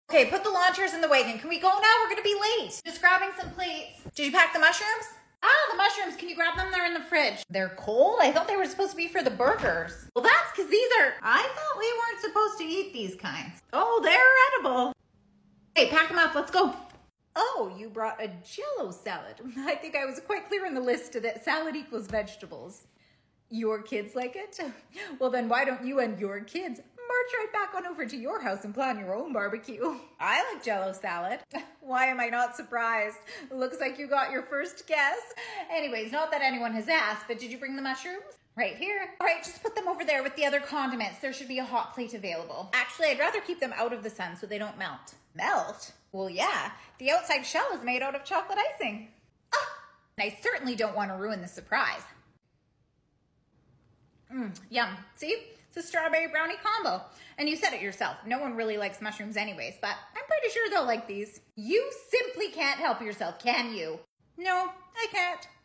Okay, put the lawn chairs in the wagon. Can we go now? We're gonna be late. Just grabbing some plates. Did you pack the mushrooms? Ah, the mushrooms. Can you grab them? They're in the fridge. They're cold? I thought they were supposed to be for the burgers. Well, that's because these are... I thought we weren't supposed to eat these kinds. Oh, they're edible. Hey, pack them up. Let's go. Oh, you brought a Jell-O salad. I think I was quite clear in the list that salad equals vegetables. Your kids like it? Well, then why don't you and your kids march right back on over to your house and plan your own barbecue? I like Jell-O salad. Why am I not surprised? Looks like you got your first guess. Anyways, not that anyone has asked, but did you bring the mushrooms? Right here. All right, just put them over there with the other condiments. There should be a hot plate available. Actually, I'd rather keep them out of the sun so they don't melt. Melt? Well, yeah. The outside shell is made out of chocolate icing. Ah, and I certainly don't want to ruin the surprise. Yum. See? It's a strawberry brownie combo. And you said it yourself. No one really likes mushrooms anyways, but I'm pretty sure they'll like these. You simply can't help yourself, can you? No, I can't.